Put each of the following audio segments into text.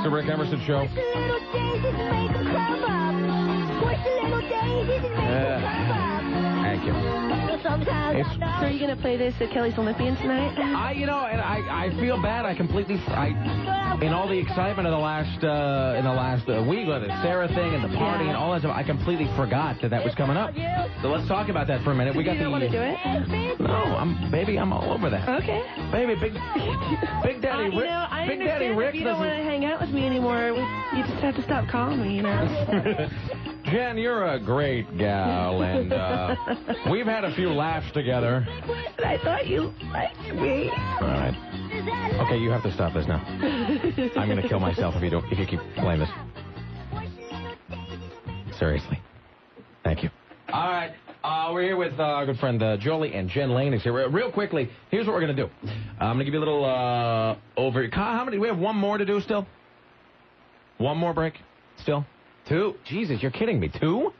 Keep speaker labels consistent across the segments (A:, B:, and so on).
A: the Rick Emerson Show. Thank you.
B: So are you going to play this at Kelly's Olympian tonight?
A: I feel bad. In all the excitement of the last week with the Sarah thing and the party and all that stuff, I completely forgot that was coming up. So let's talk about that for a minute.
B: You don't want to do it?
A: No, I'm all over that.
B: Okay.
A: Baby, Big Daddy Rick. Big Daddy Rick.
B: If you don't want to hang out with me anymore, you just have to stop calling me,
A: Jen, you're a great gal, and we've had a few laughs together.
B: But I thought you liked me.
A: All right. Okay, you have to stop this now. I'm going to kill myself if you keep playing this. Seriously. Thank you. All right. We're here with our good friend Jolie, and Jen Lane is here. Real quickly, here's what we're going to do. I'm going to give you a little over. How many? We have one more to do still? One more break? Still? 2? Jesus, you're kidding me. 2?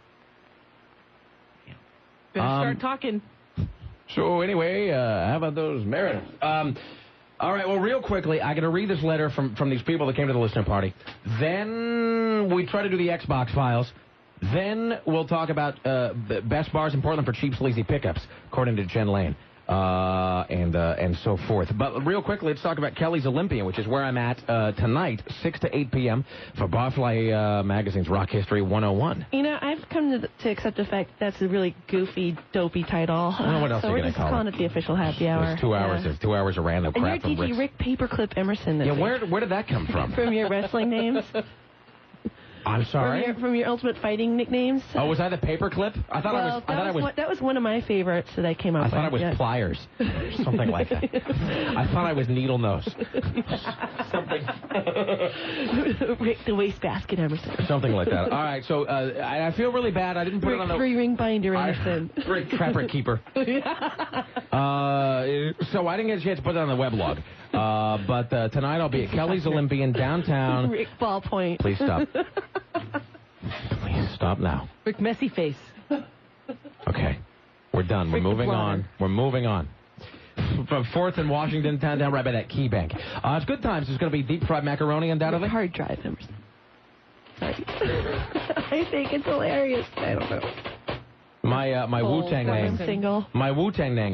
C: Better start talking.
A: So anyway, how about those Mariners? All right, well, real quickly, I got to read this letter from these people that came to the listener party. Then we try to do the Xbox files. Then we'll talk about best bars in Portland for cheap, sleazy pickups, according to Jen Lane, and so forth. But real quickly, let's talk about Kelly's Olympian, which is where I'm at tonight, 6 to 8 p.m. for Barfly Magazine's Rock History 101.
B: I've come to accept the fact that's a really goofy, dopey title.
A: What else
B: so
A: are you
B: we're
A: going to
B: just
A: call
B: calling it the official happy hour.
A: There's 2 hours. There's 2 hours of random crap
B: and
A: from
B: you're DJ Rick Paperclip Emerson.
A: Yeah, where did that come from?
B: From your wrestling names.
A: I'm sorry?
B: From your Ultimate Fighting nicknames.
A: Oh, was I the Paperclip? I thought
B: that was one of my favorites that I came up with.
A: I thought I was Pliers. Something like that. I thought I was Needle Nose. Something.
B: Rick the Wastebasket Emerson.
A: Something like that. All right, so I feel really bad. I didn't put
B: Rick
A: it on the...
B: Three-ring binder Emerson.
A: Rick Trapper Keeper. So I didn't get a chance to put it on the weblog. But tonight I'll be at Kelly's Olympian downtown.
B: Rick Ballpoint.
A: Please stop. Please stop now.
C: Rick Messy Face.
A: Okay. We're done. We're moving on. We're moving on. From 4th and Washington, down right by that Key Bank. It's good times. There's going to be deep-fried macaroni, undoubtedly.
B: Hard drive, Emerson. Sorry. I think it's hilarious. I don't know.
A: My Wu-Tang name.
B: Single.
A: My Wu-Tang name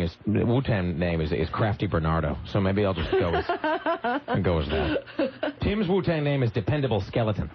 A: is Crafty Bernardo. So maybe I'll just go with that. Tim's Wu-Tang name is Dependable Skeleton.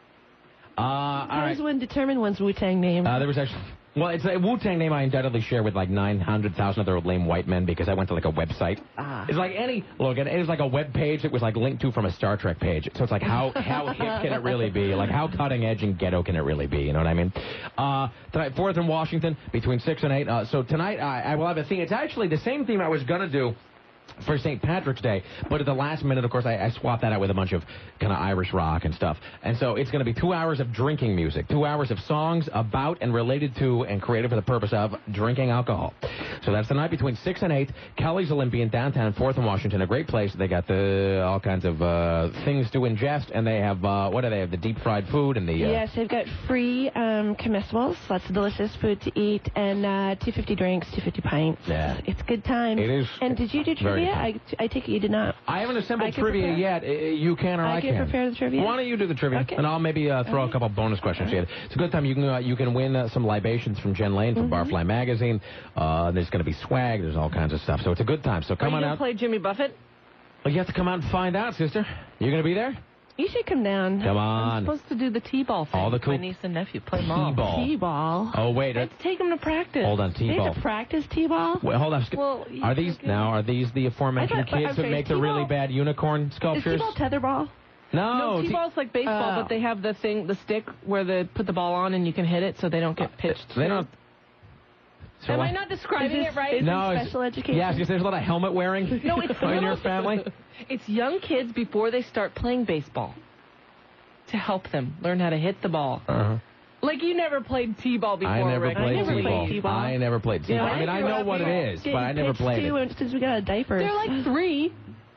B: How does one determine one's Wu-Tang name?
A: There was actually... Well, it's a Wu-Tang name I undoubtedly share with like 900,000 other lame white men because I went to like a website. It's like it's like a web page that was like linked to from a Star Trek page. So it's like how hip can it really be? Like how cutting edge and ghetto can it really be? You know what I mean? Tonight, 4th and Washington between 6 and 8. So tonight I will have a theme. It's actually the same theme I was going to do for St. Patrick's Day, but at the last minute, of course, I swapped that out with a bunch of kind of Irish rock and stuff. And so it's going to be 2 hours of drinking music, 2 hours of songs about and related to and created for the purpose of drinking alcohol. So that's tonight between 6 and 8, Kelly's Olympian, downtown 4th and Washington, a great place. They got all kinds of things to ingest, and they have, what do they have, the deep-fried food and the...
B: Yes, they've got free comestibles, lots of delicious food to eat, and 250 drinks, 250 pints.
A: Yeah.
B: It's a good time.
A: It is.
B: And did you do trivia? I take it you did not.
A: I haven't assembled trivia yet. You can or I can.
B: I can prepare the trivia.
A: Why don't you do the trivia?
B: Okay.
A: And I'll maybe throw a couple bonus questions in. It's a good time. You can win some libations from Jen Lane from Barfly Magazine. There's going to be swag. There's all kinds of stuff. So it's a good time. So come on out.
C: Are you going to play Jimmy Buffett?
A: Well, you have to come out and find out, sister. You going to be there?
B: You should come down.
A: Come on.
C: I'm supposed to do the T-ball thing.
A: All the cool...
C: My niece and nephew play ball.
A: T-ball.
B: T-ball.
A: Oh, wait.
B: Let's take them to practice.
A: Hold on, T-ball.
B: They have to practice T-ball?
A: Wait, hold on.
B: Well,
A: are these the aforementioned kids that make the really bad unicorn sculptures?
B: Is T-ball tetherball?
A: No.
C: No, T-ball's like baseball, but they have the stick where they put the ball on and you can hit it so they don't get pitched.
A: They don't...
C: Am I not describing it right?
A: No,
B: special education.
A: Yes, because there's a lot of helmet wearing in your family.
C: It's young kids before they start playing baseball to help them learn how to hit the ball. Like you never played T-ball before,
A: I never
C: Rick.
A: played T-ball. I never played T-ball.
B: Yeah,
A: I mean, I know what it is, but I never played it.
B: Since we got a diaper.
C: They're like 3.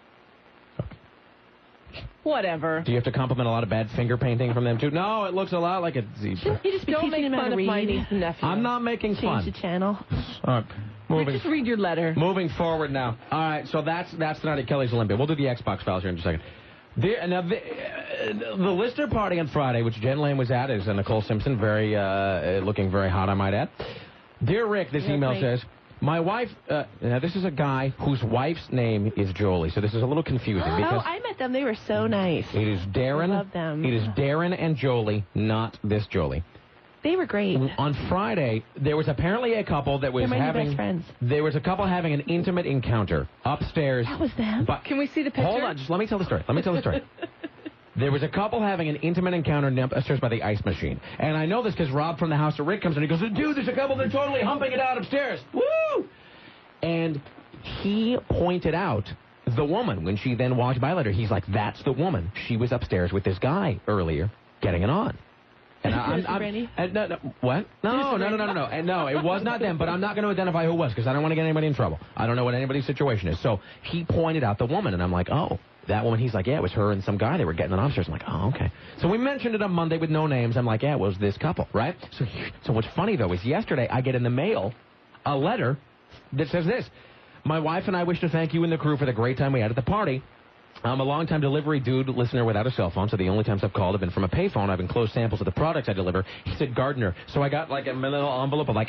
C: Whatever.
A: Do you have to compliment a lot of bad finger painting from them, too? No, it looks a lot like a zebra.
B: You just
C: don't make fun of my niece and nephew.
A: I'm not making fun.
B: Change the channel.
A: All right.
C: Just read your letter.
A: Moving forward now. All right, so that's tonight at Kelly's Olympia. We'll do the Xbox files here in just a second. The listener party on Friday, which Jen Lane was at, is Nicole Simpson, looking very hot, I might add. Dear Rick, this email says, my wife, now this is a guy whose wife's name is Jolie, so this is a little confusing. Because
B: I met them. They were so nice.
A: It is Darren.
B: I love them.
A: It is Darren and Jolie, not this Jolie.
B: They were great.
A: On Friday, there was apparently a couple that was
B: They're my new
A: having...
B: best friends.
A: There was a couple having an intimate encounter upstairs.
B: That was them?
A: But
C: Can we see the picture?
A: hold on, just let me tell the story. There was a couple having an intimate encounter upstairs by the ice machine. And I know this because Rob from the house of Rick comes in and he goes, dude, there's a couple, they're totally humping it out upstairs. Woo! And he pointed out the woman when she then walked by later. He's like, that's the woman. She was upstairs with this guy earlier getting it on. And what? No. And no, it was not them, but I'm not going to identify who it was because I don't want to get anybody in trouble. I don't know what anybody's situation is. So he pointed out the woman, and I'm like, oh, that woman. He's like, yeah, it was her and some guy. They were getting it on upstairs. I'm like, oh, okay. So we mentioned it on Monday with no names. I'm like, yeah, it was this couple, right? So what's funny, though, is yesterday I get in the mail a letter that says this. My wife and I wish to thank you and the crew for the great time we had at the party. I'm a long-time delivery dude listener without a cell phone, so the only times I've called have been from a payphone. I've enclosed samples of the products I deliver. He said Gardner. So I got like a little envelope of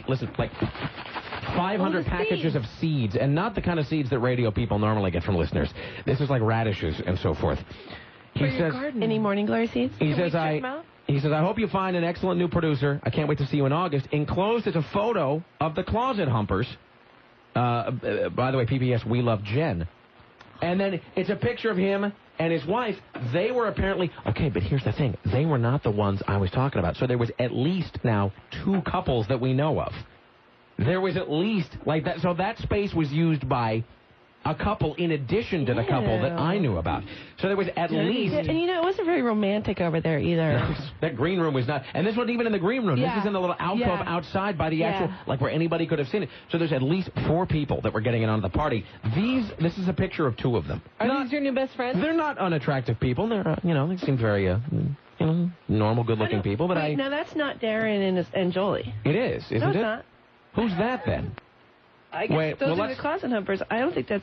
A: 500 packages of seeds, and not the kind of seeds that radio people normally get from listeners. This is like radishes and so forth. He says,
B: any Morning Glory seeds?
A: He says, I hope you find an excellent new producer. I can't wait to see you in August. Enclosed is a photo of the closet humpers. By the way, PPS, we love Jen. And then it's a picture of him and his wife. They were apparently... Okay, but here's the thing. They were not the ones I was talking about. So there was at least now 2 couples that we know of. There was at least like that. So that space was used by a couple in addition to the couple that I knew about. So there was at least...
B: And, it wasn't very romantic over there either.
A: That green room was not... And this wasn't even in the green room. Yeah. This is in the little alcove outside by the actual... Like where anybody could have seen it. So there's at least 4 people that were getting it onto the party. This is a picture of 2 of them.
C: Are these your new best friends?
A: They're not unattractive people. They're, they seem very, normal, good-looking people. But
B: No, that's not Darren and Jolie.
A: It is, isn't it?
B: No, it's not.
A: Who's that, then?
B: I guess those are the closet humpers. I don't think that's...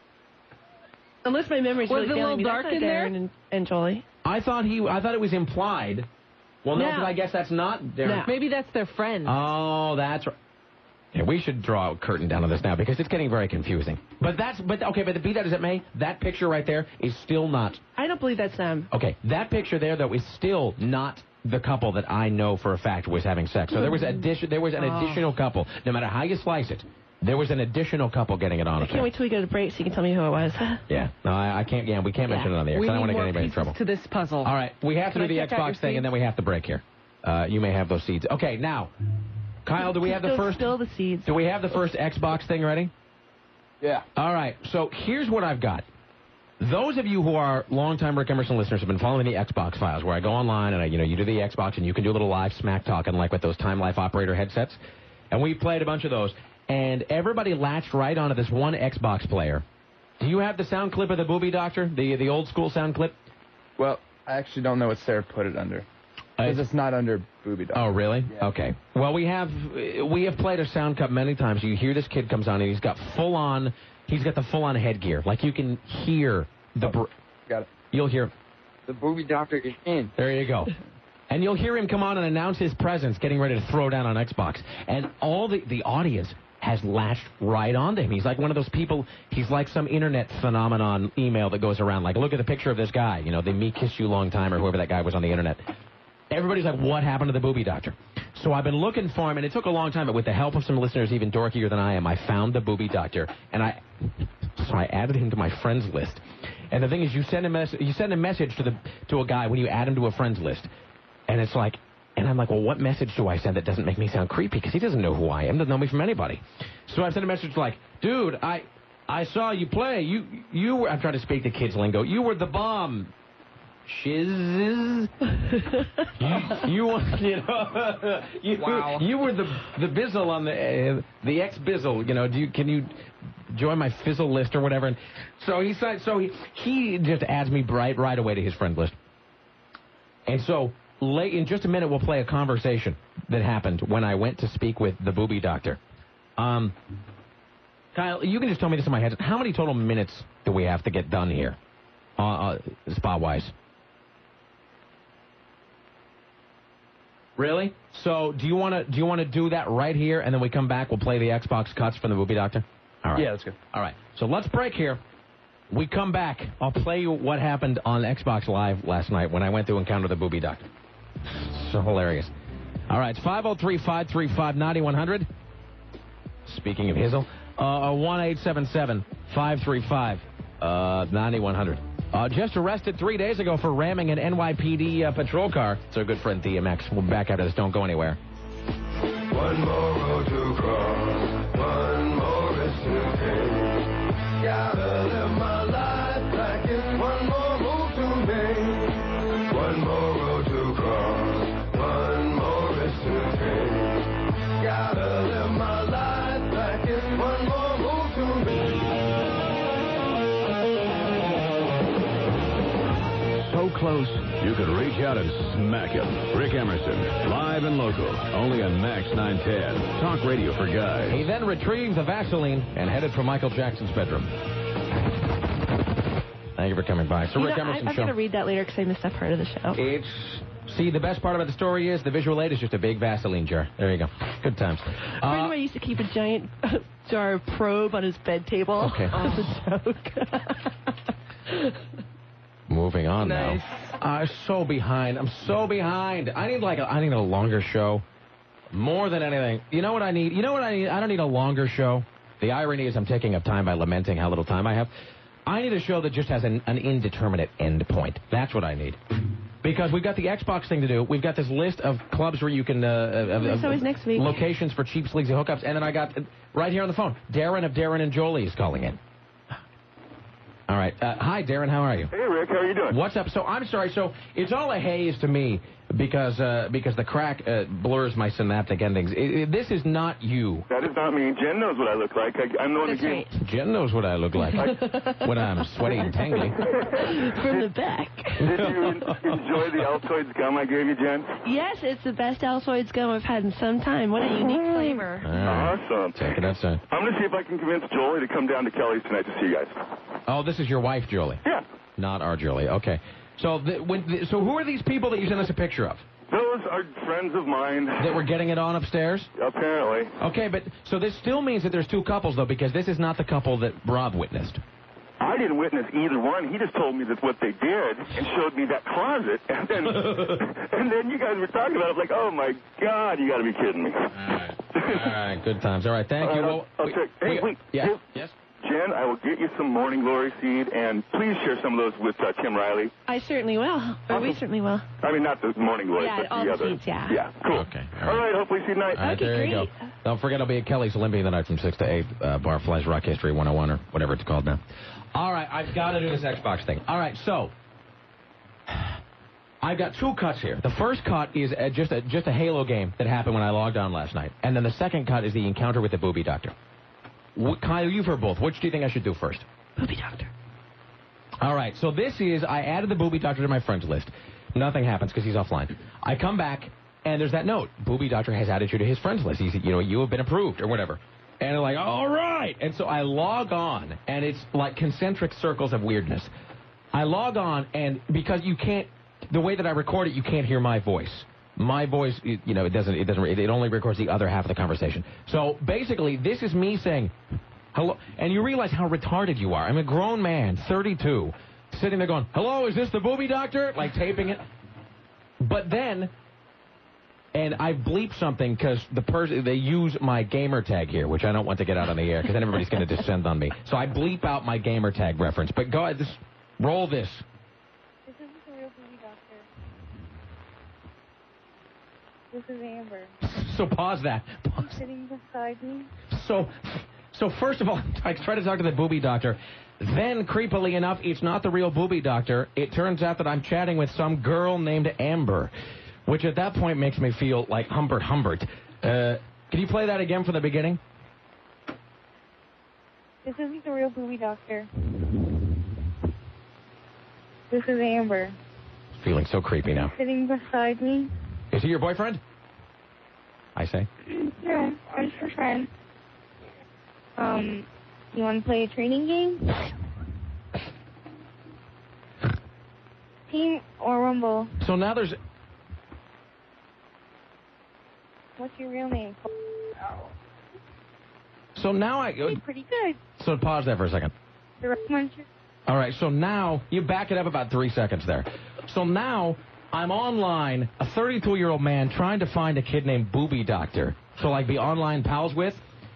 B: Unless my memory's really failing me, that's not Darren and Jolie.
A: I thought it was implied. Well, no, because I guess that's not Darren.
C: No. Maybe that's their friend.
A: Oh, that's right. Yeah, we should draw a curtain down on this now because it's getting very confusing. But be that as it may, that picture right there is still not...
B: I don't believe that's them.
A: Okay, that picture there, though, is still not the couple that I know for a fact was having sex. So there was an additional couple. No matter how you slice it, there was an additional couple getting it on.
B: I can't wait till we go to break so you can tell me who it was.
A: Yeah, no, I can't. Yeah, we can't mention it on the air because I don't want to get anybody in trouble.
C: To this puzzle.
A: All right, we have to do the Xbox thing, and then we have to break here. You may have those seeds. Okay, now, Kyle, do we have the first?
B: Spill the seeds.
A: Do we have the first Xbox thing ready?
D: Yeah.
A: All right. So here's what I've got. Those of you who are longtime Rick Emerson listeners have been following the Xbox files, where I go online and you do the Xbox and you can do a little live smack talking like with those Time Life operator headsets, and we played a bunch of those. And everybody latched right onto this one Xbox player. Do you have the sound clip of the Booby Doctor, the old school sound clip?
D: Well, I actually don't know what Sarah put it under. Because it's not under Booby Doctor.
A: Oh, really?
D: Yeah.
A: Okay. Well, we have played a sound cut many times. You hear this kid comes on and he's got the full-on headgear. Like you can hear the...
D: Got it.
A: You'll hear...
D: The Booby Doctor is in.
A: There you go. And you'll hear him come on and announce his presence, getting ready to throw down on Xbox. And all the audience has latched right onto him. He's like one of those people, he's like some internet phenomenon email that goes around. Like, look at the picture of this guy, the Me Kiss You Long Time or whoever that guy was on the internet. Everybody's like, what happened to the Booby Doctor? So I've been looking for him, and it took a long time, but with the help of some listeners even dorkier than I am, I found the Booby Doctor, and I added him to my friends list. And the thing is, you send a message to a guy when you add him to a friends list, and it's like, and I'm like, well, what message do I send that doesn't make me sound creepy? Because he doesn't know who I am, doesn't know me from anybody. So I sent a message like, dude, I saw you play. You were, I'm trying to speak the kids' lingo. You were the bomb. Shizzes. You were the bizzle on the ex-bizzle. Can you join my fizzle list or whatever? And so he just adds me right away to his friend list. And so in just a minute we'll play a conversation that happened when I went to speak with the Booby Doctor. Kyle, you can just tell me this in my head. How many total minutes do we have to get done here? spot-wise. Really? So do you want to do that right here, and then we come back, we'll play the Xbox cuts from the Booby Doctor? All right.
D: Yeah, that's good.
A: All right. So let's break here. We come back. I'll play you what happened on Xbox Live last night when I went to encounter the Booby Doctor. So hilarious. All right, it's 503-535-9100. Speaking of Hizzle, 1-877-535-9100. Just arrested 3 days ago for ramming an NYPD patrol car. It's our good friend DMX. We'll be back after this. Don't go anywhere.
E: One more road to cross, one more risk to take. Gotta live my life like it's one more move to make. One more road to cross, one more risk to take. Gotta live my life like it's one more move to make.
F: So close, you could reach out and smack him. Rick Emerson, live and local, only on Max 910. Talk radio for guys.
A: He then retrieved the Vaseline and headed for Michael Jackson's bedroom. Thank you for coming by. So Rick Emerson
B: I'm going to read that later because I missed that part of the show.
A: See, the best part about the story is the visual aid is just a big Vaseline jar. There you go. Good times.
B: A friend of mine used to keep a giant jar of probe on his bed table.
A: Okay.
B: As a joke.
A: Moving on now. I'm so behind. I'm so behind. I need a longer show. More than anything. You know what I need? I don't need a longer show. The irony is I'm taking up time by lamenting how little time I have. I need a show that just has an indeterminate end point. That's what I need. Because we've got the Xbox thing to do. We've got this list of clubs where you can...
B: it's always next week.
A: Locations for cheap, sleazy hookups. And then I got, right here on the phone, Darren of Darren and Jolie is calling in. All right. Hi, Darren. How are you?
G: Hey, Rick. How are you doing?
A: What's up? So I'm sorry. So it's all a haze to me because the crack blurs my synaptic endings. This is not you.
G: That is not me. Jen knows what I look like. I'm the one who
B: right.
A: Jen knows what I look like when I'm sweaty and tangly.
B: From the back.
G: Did you enjoy the Altoids gum I gave you, Jen?
B: Yes, it's the best Altoids gum I've had in some time. What a unique flavor.
A: Right.
G: Awesome.
A: Check it outside.
G: I'm going to see if I can convince Jolie to come down to Kelly's tonight to see you guys.
A: Oh, this is your wife, Julie.
G: Yeah.
A: Not our Julie. Okay. So so who are these people that you sent us a picture of?
G: Those are friends of mine.
A: That were getting it on upstairs?
G: Apparently.
A: Okay, but so this still means that there's two couples, though, because this is not the couple that Rob witnessed.
G: I didn't witness either one. He just told me that what they did and showed me that closet. And then you guys were talking about it. Like, oh, my God, you got to be kidding me.
A: All right. Good times. All right. Thank you.
G: Hey, wait.
A: Yeah. Yes?
G: Jen, I will get you some Morning Glory seed, and please share some of those with Tim Riley.
B: I certainly will. Or we certainly will.
G: I mean, not the Morning Glory, but
B: all
G: the other.
B: Seeds, yeah.
G: Yeah, cool.
A: Okay.
G: All right, hopefully see you tonight.
A: All right,
B: okay,
A: there
B: great.
A: you go. Don't forget, I'll be at Kelly's Olympia tonight from 6 to 8, Barfly's Rock History 101 or whatever it's called now. All right, I've got to do this Xbox thing. All right, so I've got two cuts here. The first cut is just a Halo game that happened when I logged on last night. And then the second cut is the encounter with the Booby Doctor. Kyle, you've heard both. Which do you think I should do first?
B: Booby Doctor.
A: All right, so this is, I added the Booby Doctor to my friends list. Nothing happens because he's offline. I come back, and there's that note. Booby Doctor has added you to his friends list. He's, you have been approved or whatever. And they're like, all right. And so I log on, and it's like concentric circles of weirdness. I log on, and because you can't, the way that I record it, you can't hear my voice. My voice, it only records the other half of the conversation. So basically, this is me saying hello, and you realize how retarded you are. I'm a grown man, 32, sitting there going, hello, is this the Booby Doctor? Like taping it. But then, and I bleep something because they use my gamer tag here, which I don't want to get out on the air because then everybody's going to descend on me. So I bleep out my gamer tag reference. But go ahead, just roll this.
H: This isn't the real Booby Doctor. This is Amber.
A: So pause that. Pause.
H: Sitting beside me.
A: So first of all, I try to talk to the Booby Doctor. Then, creepily enough, it's not the real Booby Doctor. It turns out that I'm chatting with some girl named Amber, which at that point makes me feel like Humbert. Can you play that again from the beginning?
H: This isn't the real Booby Doctor. This is Amber.
A: Feeling so creepy now.
H: Sitting beside me.
A: Is he your boyfriend? I say.
H: No, I'm just a friend. You want to play a training game? Team or Rumble?
A: So now there's...
H: What's your real name?
A: So now I...
H: Pretty good.
A: So pause there for a second.
H: The Rock Muncher.
A: All right, so now... You back it up about 3 seconds there. So now I'm online, a 32-year-old man trying to find a kid named Booby Doctor. So, like, be online pals with.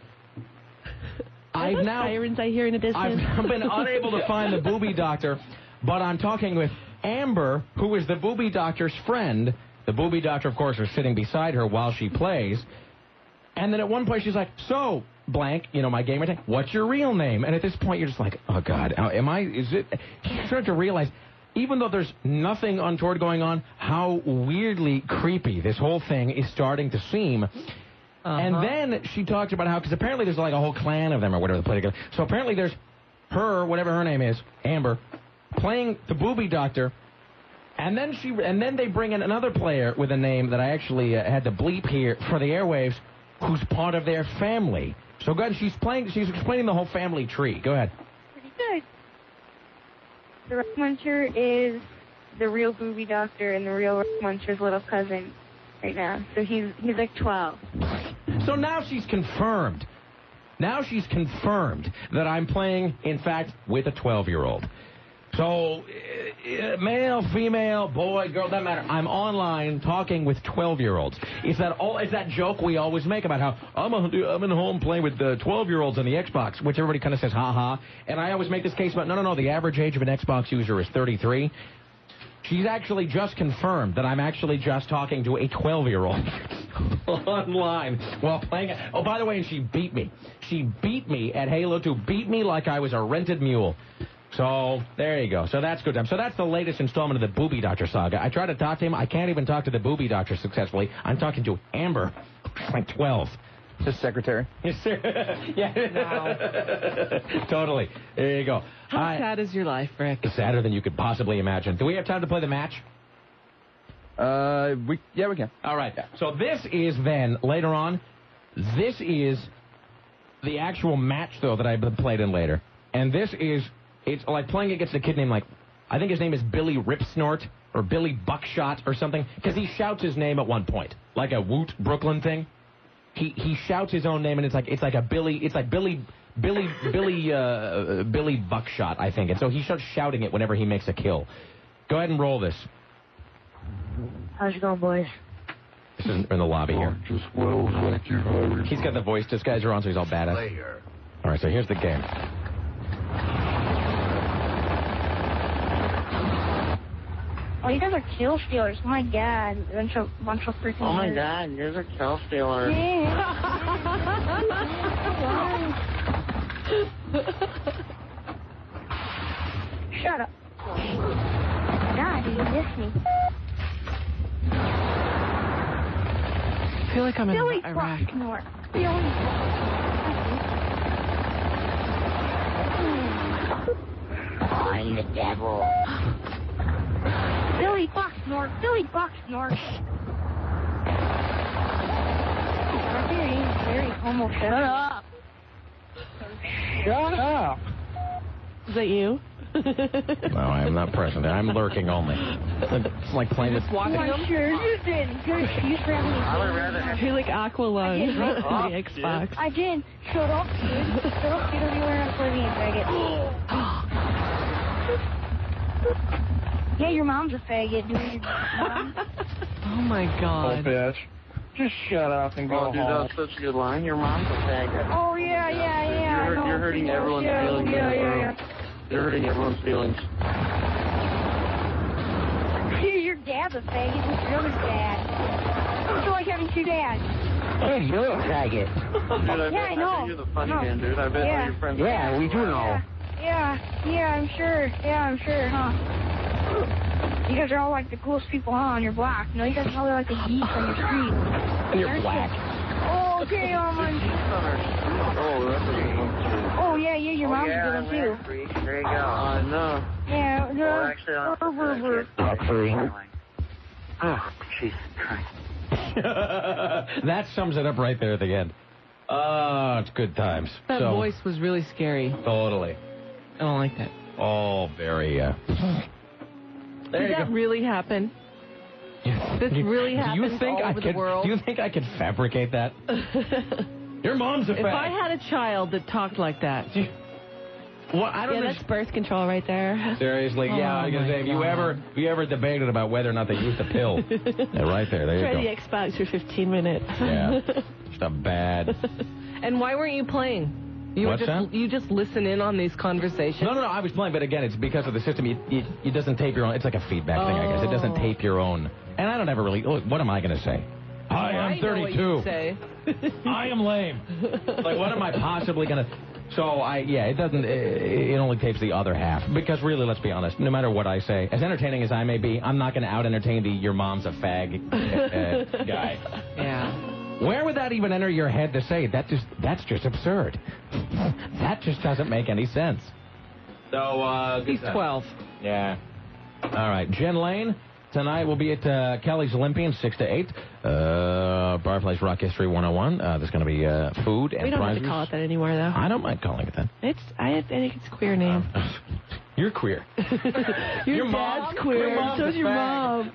A: I've now...
B: sirens I hear in the distance.
A: I've been unable to find the Booby Doctor, but I'm talking with Amber, who is the Booby Doctor's friend. The Booby Doctor, of course, is sitting beside her while she plays. And then at one point she's like, so, blank, you know, my gamer tag, what's your real name? And at this point you're just like, oh, God, is it... You start to realize, even though there's nothing untoward going on, how weirdly creepy this whole thing is starting to seem. And then she talked about how, because apparently there's like a whole clan of them or whatever they play together. So apparently there's her, whatever her name is, Amber, playing the Booby Doctor. And then they bring in another player with a name that I actually had to bleep here for the airwaves, who's part of their family. So go ahead, she's explaining the whole family tree. Go ahead.
H: Pretty good. The Rock Muncher is the real Booby Doctor and the real Rock Muncher's little cousin right now. So he's like 12.
A: So now she's confirmed. Now she's confirmed that I'm playing, in fact, with a 12-year-old. So, male, female, boy, girl, doesn't matter. I'm online talking with 12-year-olds. It's that joke we always make about how I'm in home playing with the 12-year-olds on the Xbox, which everybody kind of says, ha-ha. And I always make this case about, no, the average age of an Xbox user is 33. She's actually just confirmed that I'm actually just talking to a 12-year-old online while playing it. Oh, by the way, she beat me. She beat me at Halo 2, beat me like I was a rented mule. So, there you go. So that's good time. So that's the latest installment of the Booby Doctor saga. I tried to talk to him. I can't even talk to the Booby Doctor successfully. I'm talking to Amber, who's like 12.
D: His secretary.
A: Yeah. Wow. Totally. There you go.
B: How sad is your life, Rick?
A: Sadder than you could possibly imagine. Do we have time to play the match?
D: We can.
A: All right. So this is then, later on, this is the actual match, though, that I've played in later. And this is... It's like playing against a kid named, like, I think his name is Billy Ripsnort or Billy Buckshot or something, because he shouts his name at one point, like a Woot Brooklyn thing. He shouts his own name, and it's like Billy Buckshot, I think. And so he starts shouting it whenever he makes a kill. Go ahead and roll this.
H: How's it going, boys?
A: This is in the lobby here. He's got the voice disguiser on, so he's all badass. All right, so here's the game.
H: Oh, you guys are kill stealers. My God. Bunch of freaking...
I: Oh, my God. You're a kill stealer.
H: Shut up. God, you miss me.
B: I feel like I'm in Iraq.
I: I'm the devil.
H: Billy Bucksnort. Billy Bucksnort. Very homophobic.
I: Shut up. Shut up.
B: Is that you?
A: No, I am not present. I'm lurking only. It's like playing with...
H: Sure, you did. Good excuse for having me.
I: I would rather...
B: You're like Aqualung on the Xbox.
H: I did. Shut up, dude. Shut up. You don't even want to play me, faggot. Yeah, your mom's a faggot, dude.
B: Oh, my God.
I: Oh, bitch. Just shut up and go home. Dude, that's such a good line. Your mom's a faggot.
H: Oh, yeah.
I: You're hurting everyone's feelings.
H: Yeah.
I: You're hurting everyone's feelings.
H: Your dad's a faggot. Who's your other dad? What's it like having two dads?
I: Hey, you're a faggot.
H: Yeah, I know.
I: I bet you're the funny man, dude. I bet all your friends...
H: Yeah,
I: we do know.
H: Yeah, I'm sure, huh? You guys are all like the coolest people on your block. No, you guys are probably like the geeks on your street.
A: And you're black.
H: Oh, okay, Oh, yeah, your mom's a good one, too.
I: There you go. No.
H: Yeah,
I: well, actually, oh, Jesus Christ.
A: That sums it up right there at the end. It's good times.
B: That voice was really scary.
A: Totally.
B: I don't like that.
A: Oh, very,
B: Did that really happen? This really happens all over the world?
A: Do you think I could fabricate that? Your mom's a fag.
B: If I had a child that talked like that.
A: Well, I don't know.
B: That's birth control right there.
A: Seriously, yeah. I was gonna say, if you ever debated about whether or not they used a pill, yeah, right there you go.
B: Try the Xbox for 15 minutes.
A: Yeah, just a bad.
C: And why weren't you playing? You just listen in on these conversations?
A: No, I was playing, but again, it's because of the system. It doesn't tape your own. It's like a feedback thing, I guess. It doesn't tape your own. And I don't ever really. Look, what am I going to say? Hi, I'm 32.
C: What you say.
A: I am lame. Like, what am I possibly going to... So, it doesn't... It only tapes the other half. Because really, let's be honest, no matter what I say, as entertaining as I may be, I'm not going to out-entertain your mom's a fag guy.
C: Yeah.
A: Where would that even enter your head to say? That's just absurd. That just doesn't make any sense. So,
C: he's 12.
A: Yeah. All right. Jen Lane, tonight we'll be at Kelly's Olympian, 6 to 8. Barclays Rock History 101. There's going to be food and prizes.
B: We don't have to call it that anymore, though.
A: I don't mind calling it that.
B: I think it's a queer name.
A: You're queer.
B: Your dad's queer. So's your mom.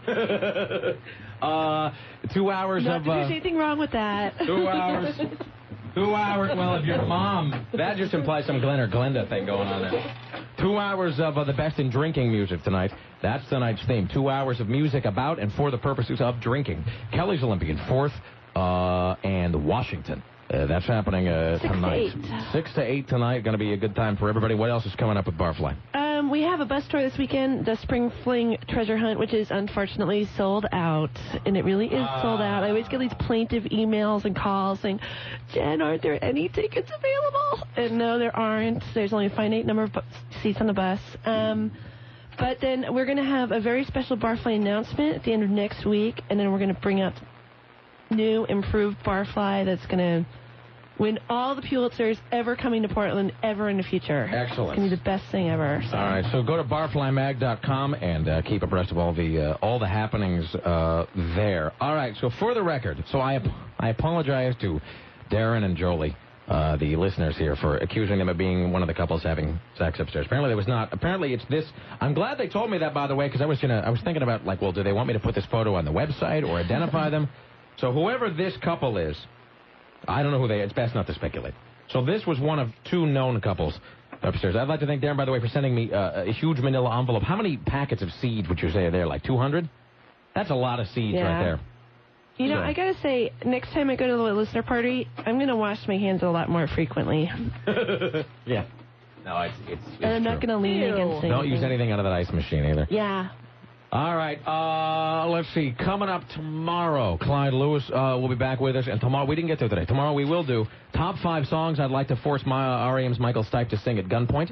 A: 2 hours
B: Not that there's anything wrong with that.
A: 2 hours. 2 hours. Well, if your mom, that just implies some Glenn or Glenda thing going on there. 2 hours of the best in drinking music tonight. That's tonight's theme. 2 hours of music about and for the purposes of drinking. Kelly's Olympian, 4th and Washington. That's happening tonight. 6 to 8 tonight. Going to be a good time for everybody. What else is coming up with Barfly?
B: We have a bus tour this weekend, the Spring Fling Treasure Hunt, which is unfortunately sold out. And it really is sold out. I always get these plaintive emails and calls saying, Jen, aren't there any tickets available? And no, there aren't. There's only a finite number of seats on the bus. But then we're going to have a very special Barfly announcement at the end of next week. And then we're going to bring out new, improved Barfly that's going to win all the Pulitzers ever coming to Portland ever in the future.
A: Excellent.
B: It's going to be the best thing ever. So.
A: All right, so go to barflymag.com and keep abreast of all the happenings there. All right, so for the record, so I apologize to Darren and Jolie, the listeners here, for accusing them of being one of the couples having sex upstairs. Apparently there was not. Apparently it's this. I'm glad they told me that, by the way, because I was thinking about, like, well, do they want me to put this photo on the website or identify them? So whoever this couple is, I don't know who they are. It's best not to speculate. So this was one of 2 known couples upstairs. I'd like to thank Darren, by the way, for sending me a huge manila envelope. How many packets of seed would you say are there? Like 200? That's a lot of seeds right there.
B: You know, I got to say, next time I go to the listener party, I'm going to wash my hands a lot more frequently.
A: Yeah. No, it's
B: and I'm not going to lean against anything.
A: Don't use anything out of that ice machine either.
B: Yeah.
A: All right, let's see. Coming up tomorrow, Clyde Lewis will be back with us. And tomorrow, we didn't get to today. Tomorrow we will do top 5 songs I'd like to force R.E.M's Michael Stipe to sing at gunpoint.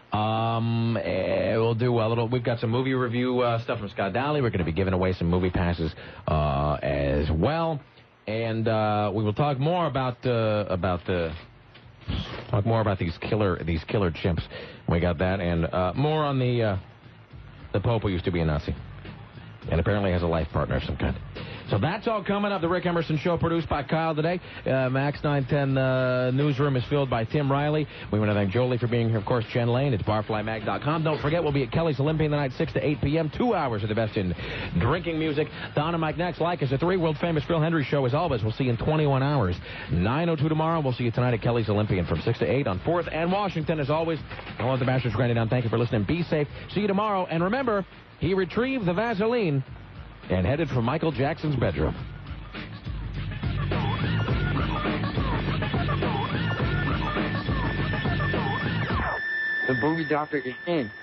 A: We'll do a little. We've got some movie review stuff from Scott Daly. We're going to be giving away some movie passes as well. And we will talk more about these killer chimps. We got that, and more on the Pope who used to be a Nazi. And apparently has a life partner of some kind. So that's all coming up. The Rick Emerson Show, produced by Kyle today. Max 910 newsroom is filled by Tim Riley. We want to thank Jolie for being here. Of course, Jen Lane. It's barflymag.com. Don't forget, we'll be at Kelly's Olympian tonight, 6 to 8 p.m. 2 hours of the best in drinking music. Don and Mike next. Like us at 3. World-famous Phil Hendry Show, as always. We'll see you in 21 hours. 9:02 tomorrow. We'll see you tonight at Kelly's Olympian from 6 to 8 on 4th and Washington, as always. I want the Masters grinding down. Thank you for listening. Be safe. See you tomorrow. And remember, he retrieved the Vaseline and headed for Michael Jackson's bedroom.
I: The movie doctor is in.